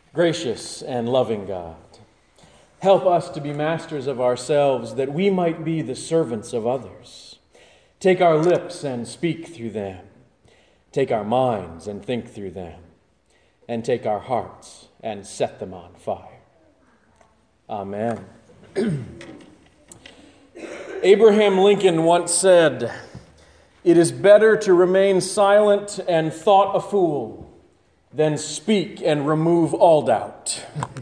Gracious and loving God, help us to be masters of ourselves that we might be the servants of others. Take our lips and speak through them. Take our minds and think through them. And take our hearts and set them on fire. Amen. Abraham Lincoln once said, "It is better to remain silent and thought a fool than speak and remove all doubt."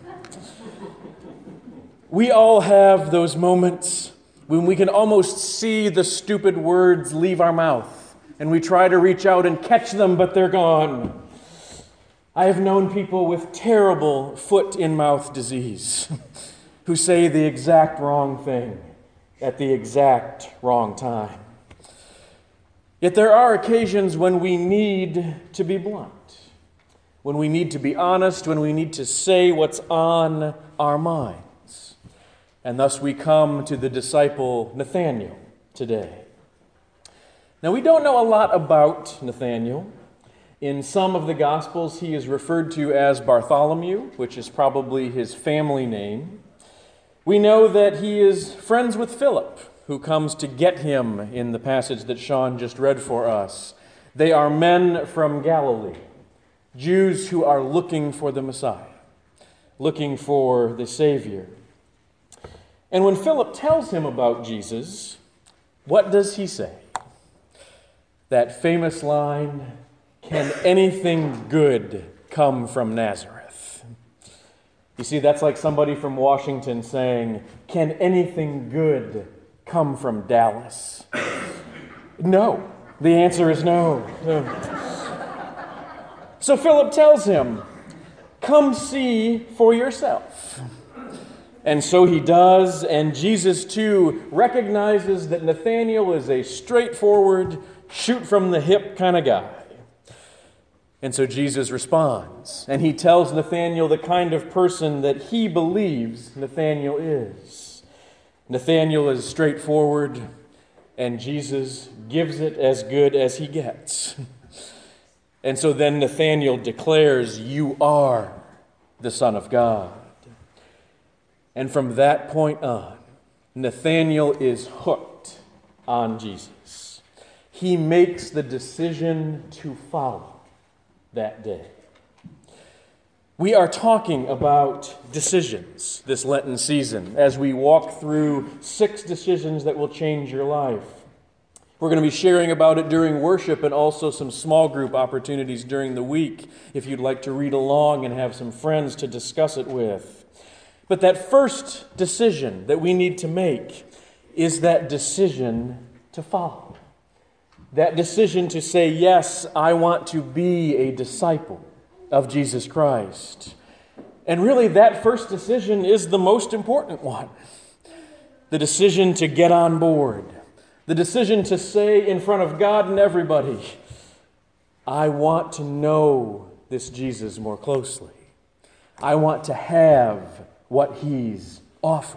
We all have those moments when we can almost see the stupid words leave our mouth, and we try to reach out and catch them, but they're gone. I have known people with terrible foot-in-mouth disease who say the exact wrong thing at the exact wrong time. Yet there are occasions when we need to be blunt, when we need to be honest, when we need to say what's on our minds. And thus we come to the disciple Nathanael today. Now, we don't know a lot about Nathanael. In some of the Gospels, he is referred to as Bartholomew, which is probably his family name. We know that he is friends with Philip, who comes to get him in the passage that Sean just read for us. They are men from Galilee, Jews who are looking for the Messiah, looking for the Savior. And when Philip tells him about Jesus, what does he say? That famous line, "Can anything good come from Nazareth?" You see, that's like somebody from Washington saying, "Can anything good come from Dallas?" No. The answer is no. So Philip tells him, "Come see for yourself." And so he does, and Jesus too recognizes that Nathanael is a straightforward, shoot-from-the-hip kind of guy. And so Jesus responds, and he tells Nathanael the kind of person that he believes Nathanael is. Nathanael is straightforward, and Jesus gives it as good as he gets. And so then Nathanael declares, "You are the Son of God." And from that point on, Nathanael is hooked on Jesus. He makes the decision to follow that day. We are talking about decisions this Lenten season as we walk through 6 decisions that will change your life. We're going to be sharing about it during worship and also some small group opportunities during the week if you'd like to read along and have some friends to discuss it with. But that first decision that we need to make is that decision to follow. That decision to say, yes, I want to be a disciple of Jesus Christ. And really, that first decision is the most important one. The decision to get on board. The decision to say in front of God and everybody, I want to know this Jesus more closely. I want to have what he's offering.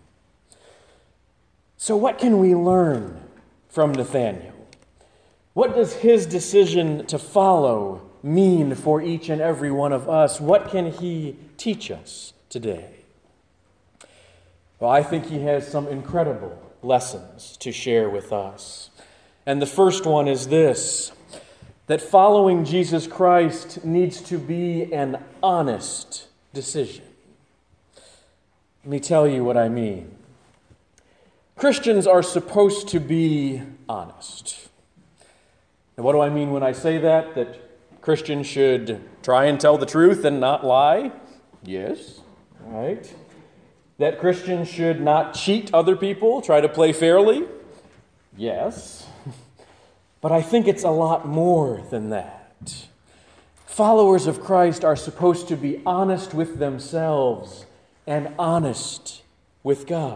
So what can we learn from Nathanael? What does his decision to follow mean for each and every one of us? What can he teach us today? Well, I think he has some incredible lessons to share with us. And the first one is this, that following Jesus Christ needs to be an honest decision. Let me tell you what I mean. Christians are supposed to be honest. And what do I mean when I say that? That Christians should try and tell the truth and not lie? Yes, right. That Christians should not cheat other people, try to play fairly? Yes. But I think it's a lot more than that. Followers of Christ are supposed to be honest with themselves and honest with God.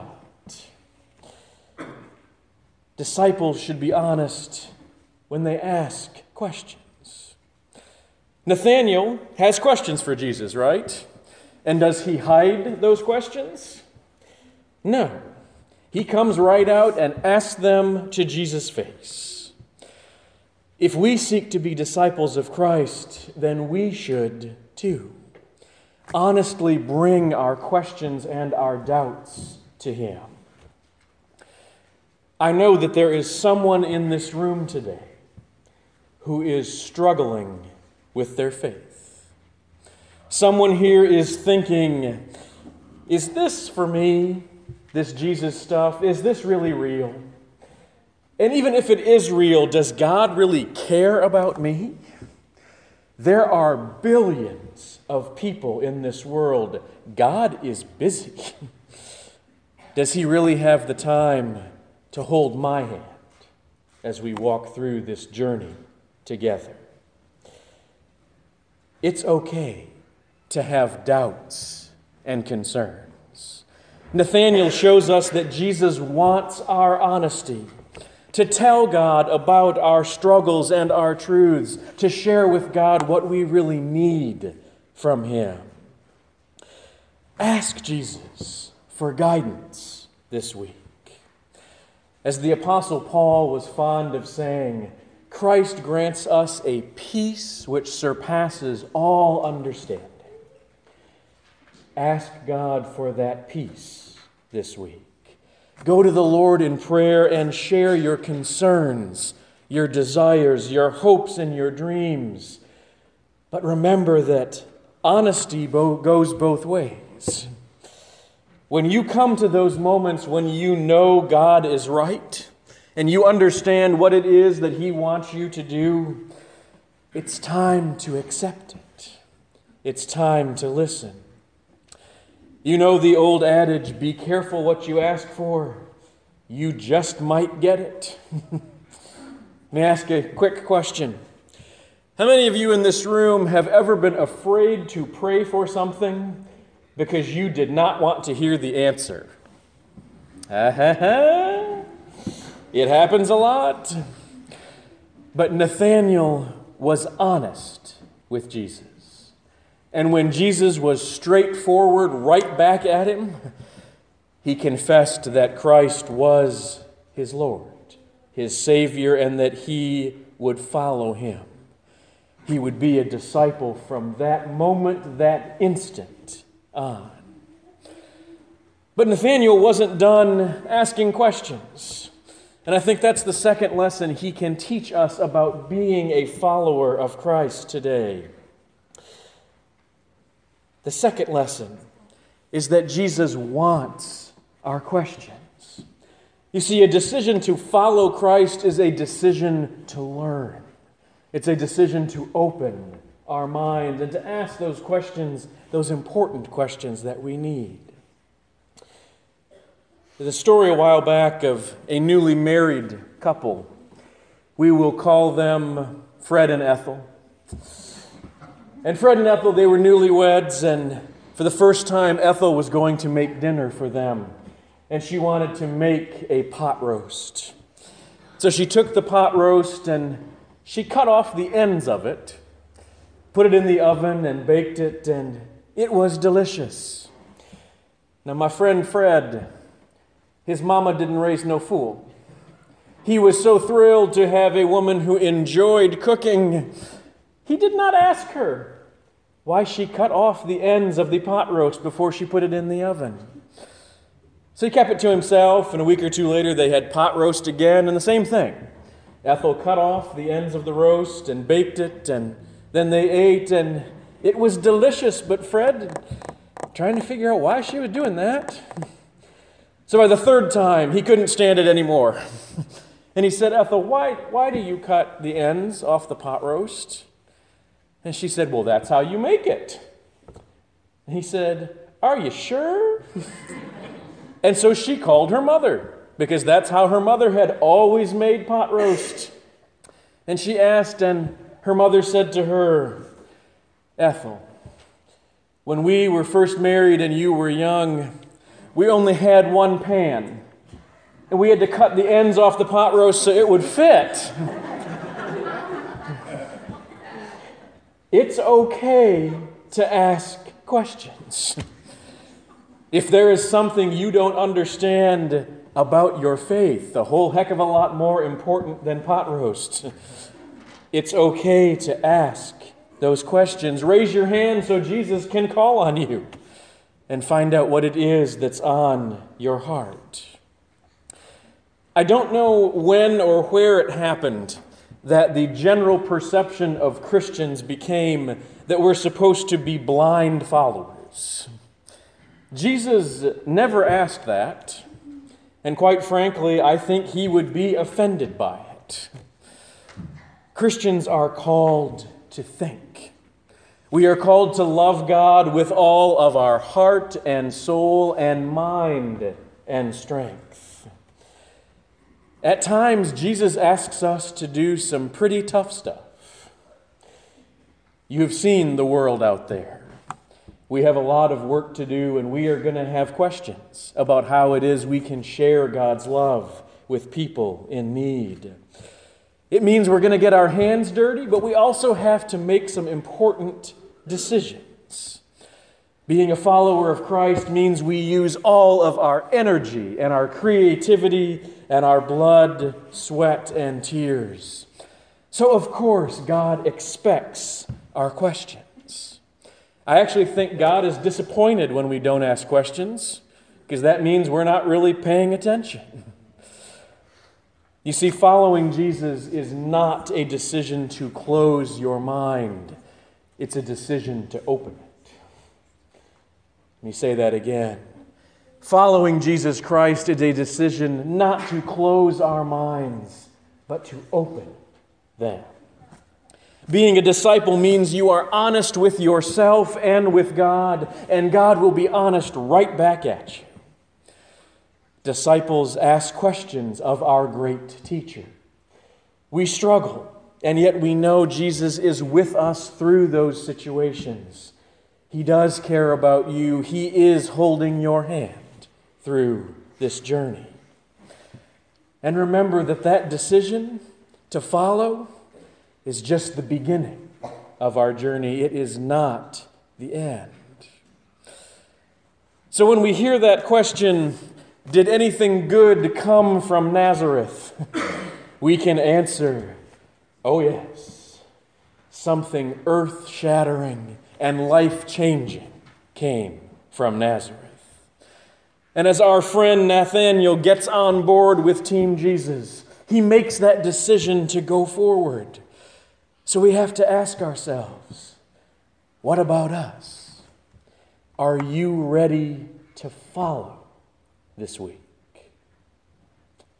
Disciples should be honest when they ask questions. Nathanael has questions for Jesus, right? And does he hide those questions? No. He comes right out and asks them to Jesus' face. If we seek to be disciples of Christ, then we should too. honestly bring our questions and our doubts to Him. I know that there is someone in this room today who is struggling with their faith. Someone here is thinking, is this for me, this Jesus stuff? Is this really real? And even if it is real, does God really care about me? There are billions of people in this world. God is busy. Does He really have the time to hold my hand as we walk through this journey together? It's okay to have doubts and concerns. Nathanael shows us that Jesus wants our honesty, to tell God about our struggles and our truths, to share with God what we really need from Him. Ask Jesus for guidance this week. As the Apostle Paul was fond of saying, Christ grants us a peace which surpasses all understanding. Ask God for that peace this week. Go to the Lord in prayer and share your concerns, your desires, your hopes, and your dreams. But remember that honesty goes both ways. When you come to those moments when you know God is right and you understand what it is that He wants you to do, it's time to accept it. It's time to listen. You know the old adage, be careful what you ask for. You just might get it. Let me ask a quick question. How many of you in this room have ever been afraid to pray for something because you did not want to hear the answer? It happens a lot. But Nathanael was honest with Jesus. And when Jesus was straightforward right back at him, he confessed that Christ was his Lord, his Savior, and that he would follow Him. He would be a disciple from that moment, that instant on. But Nathanael wasn't done asking questions. And I think that's the second lesson he can teach us about being a follower of Christ today. The second lesson is that Jesus wants our questions. You see, a decision to follow Christ is a decision to learn. It's a decision to open our mind and to ask those questions, those important questions that we need. There's a story a while back of a newly married couple. We will call them Fred and Ethel. And Fred and Ethel, they were newlyweds, and for the first time, Ethel was going to make dinner for them. And she wanted to make a pot roast. So she took the pot roast and she cut off the ends of it, put it in the oven and baked it, and it was delicious. Now my friend Fred, his mama didn't raise no fool. He was so thrilled to have a woman who enjoyed cooking. He did not ask her why she cut off the ends of the pot roast before she put it in the oven. So he kept it to himself, and a week or two later they had pot roast again, and the same thing. Ethel cut off the ends of the roast and baked it, and then they ate, and it was delicious, but Fred, trying to figure out why she was doing that. So by the third time, he couldn't stand it anymore. And he said, Ethel, why do you cut the ends off the pot roast? And she said, well, that's how you make it. And he said, are you sure? And so she called her mother, because that's how her mother had always made pot roast. And she asked, and her mother said to her, Ethel, when we were first married and you were young, we only had one pan. And we had to cut the ends off the pot roast so it would fit. It's okay to ask questions. If there is something you don't understand about your faith, a whole heck of a lot more important than pot roast, it's okay to ask those questions. Raise your hand so Jesus can call on you and find out what it is that's on your heart. I don't know when or where it happened that the general perception of Christians became that we're supposed to be blind followers. Jesus never asked that, and quite frankly, I think he would be offended by it. Christians are called to think. We are called to love God with all of our heart and soul and mind and strength. At times, Jesus asks us to do some pretty tough stuff. You've seen the world out there. We have a lot of work to do, and we are going to have questions about how it is we can share God's love with people in need. It means we're going to get our hands dirty, but we also have to make some important decisions. Being a follower of Christ means we use all of our energy and our creativity and our blood, sweat, and tears. So, of course, God expects our questions. I actually think God is disappointed when we don't ask questions, because that means we're not really paying attention. You see, following Jesus is not a decision to close your mind. It's a decision to open it. Let me say that again. Following Jesus Christ is a decision not to close our minds, but to open them. Being a disciple means you are honest with yourself and with God, and God will be honest right back at you. Disciples ask questions of our great teacher. We struggle, and yet we know Jesus is with us through those situations. He does care about you. He is holding your hand through this journey. And remember that decision to follow is just the beginning of our journey. It is not the end. So when we hear that question, did anything good come from Nazareth? We can answer, oh yes, something earth-shattering and life-changing came from Nazareth. And as our friend Nathanael gets on board with Team Jesus, he makes that decision to go forward. So we have to ask ourselves, what about us? Are you ready to follow this week?